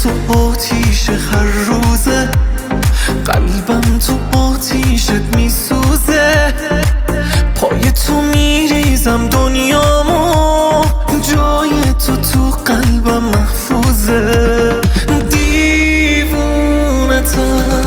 تو آتیش هر روزه، قلبم تو آتیشت میسوزه. پای تو میریزم دنیامو، جای تو قلبم محفوظه. دیوونتم